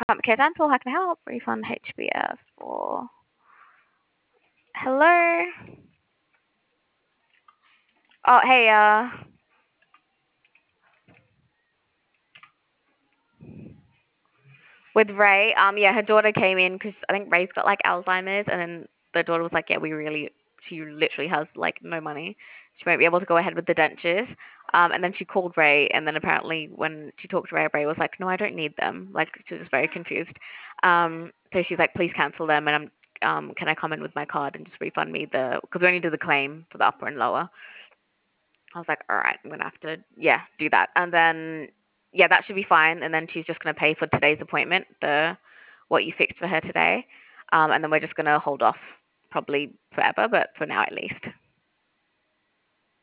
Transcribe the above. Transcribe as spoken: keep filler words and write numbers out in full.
Um, okay, dental, how can I help? Refund H B S for. Hello? Oh, hey, uh, with Ray, um, yeah, her daughter came in because I think Ray's got like Alzheimer's, and then the daughter was like, yeah, we really, she literally has like no money. She won't be able to go ahead with the dentures. Um, and then she called Ray, and then apparently when she talked to Ray, Ray was like, no, I don't need them. Like, she was very confused. Um, so she's like, please cancel them, and I'm, um, can I come in with my card and just refund me the, because we only did the claim for the upper and lower. I was like, all right, I'm gonna have to, yeah, do that. And then, yeah, that should be fine. And then she's just gonna pay for today's appointment, the what you fixed for her today. Um, and then we're just gonna hold off probably forever, but for now at least.